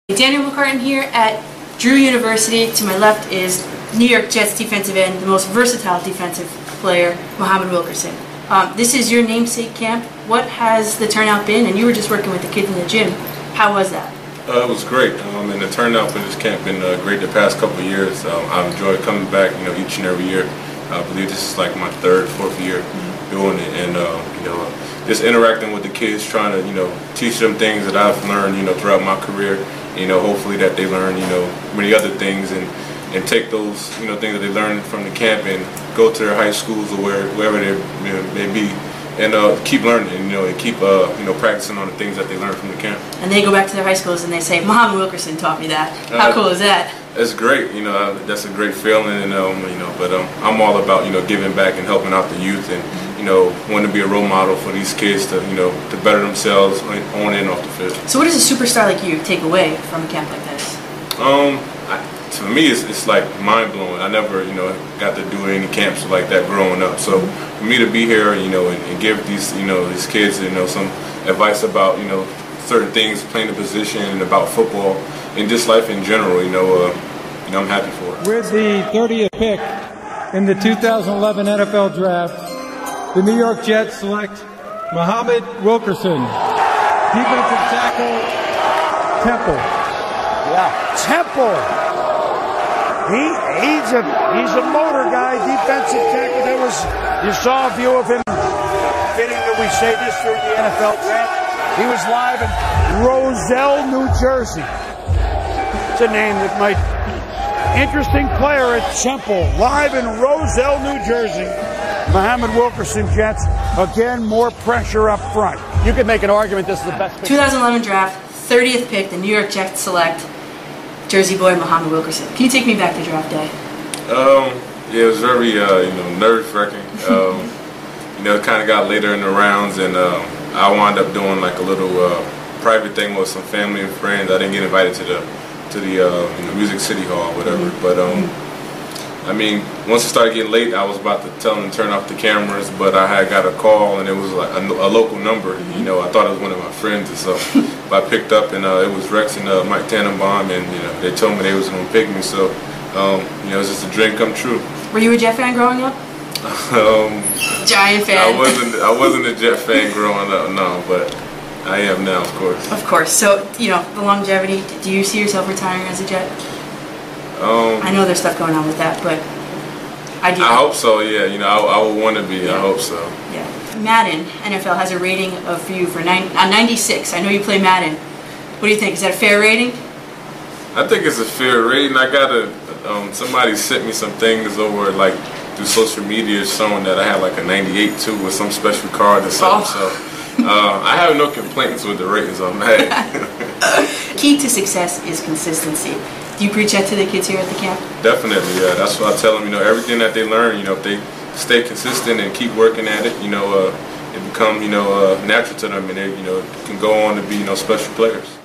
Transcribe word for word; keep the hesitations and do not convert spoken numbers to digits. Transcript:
Daniel McCartan here at Drew University. To my left is New York Jets defensive end, the most versatile defensive player, Muhammad Wilkerson. Um, this is your namesake camp. What has the turnout been? And you were just working with the kids in the gym. How was that? Uh, it was great, um, and the turnout for this camp been uh, great the past couple of years. Um, I've enjoyed coming back, you know, each and every year. I believe this is like my third, fourth year mm-hmm. doing it, and uh, you know, uh, just interacting with the kids, trying to, you know, teach them things that I've learned, you know, throughout my career. You know, hopefully that they learn, you know, many other things, and and take those, you know, things that they learned from the camp and go to their high schools or where wherever they, you know, may be, and uh, keep learning, you know, and keep uh, you know, practicing on the things that they learned from the camp. And they go back to their high schools and they say, Muhammad Wilkerson taught me that. How uh, cool is that? It's great, you know. Uh, that's a great feeling, and um, you know. But um, I'm all about, you know, giving back and helping out the youth, and you know, wanting to be a role model for these kids to, you know, to better themselves on and off the field. So, what does a superstar like you take away from a camp like this? Um, I, to me, it's, it's like mind blowing. I never, you know, got to do any camps like that growing up. So, for me to be here, you know, and, and give these, you know, these kids, you know, some advice about, you know, certain things, playing the position, and about football, and just life in general, you know, uh, you know, I'm happy for it. With the thirtieth pick in the two thousand eleven N F L Draft, the New York Jets select Muhammad Wilkerson, defensive tackle, Temple. Yeah, Temple. He he's a he's a motor guy, defensive tackle. That was you saw a view of him. Fitting that we say this during the N F L Draft. He was live in Roselle, New Jersey. It's a name that might. Interesting player at Temple, live in Roselle, New Jersey. Muhammad Wilkerson, Jets. Again, more pressure up front. You could make an argument this is the best pick. twenty eleven draft, thirtieth pick, the New York Jets select Jersey boy Muhammad Wilkerson. Can you take me back to draft day? Um, yeah, it was very, uh, you know, nerve-wracking. Um, you know, it kind of got later in the rounds, and um, I wound up doing like a little uh, private thing with some family and friends. I didn't get invited to the to the uh, you know, Music City Hall, whatever. Mm-hmm. But um, I mean, once it started getting late, I was about to tell them to turn off the cameras, but I had got a call, and it was like a, a local number. You know, I thought it was one of my friends or something. But I picked up, and uh, it was Rex and uh, Mike Tannenbaum, and you know, they told me they was going to pick me. So um, you know, it was just a dream come true. Were you a Jet fan growing up? um, Giant fan. I wasn't. I wasn't a Jet fan growing up, no, but I am now, of course. Of course. So, you know, the longevity, do you see yourself retiring as a Jet? Um, I know there's stuff going on with that, but I do. I hope so, yeah. You know, I, I would want to be. Yeah. I hope so. Yeah. Madden, N F L, has a rating of you for nine, uh, ninety-six. I know you play Madden. What do you think? Is that a fair rating? I think it's a fair rating. I got to, um, somebody sent me some things over, like, through social media showing that I had like a ninety-eight too with some special card or something. Oh. So. Uh, I have no complaints with the ratings on that. Key to success is consistency. Do you preach that to the kids here at the camp? Definitely, yeah. That's what I tell them. You know, everything that they learn, you know, if they stay consistent and keep working at it, you know, uh, it become, you know, uh, natural to them, and they, you know, can go on to be, you know, special players.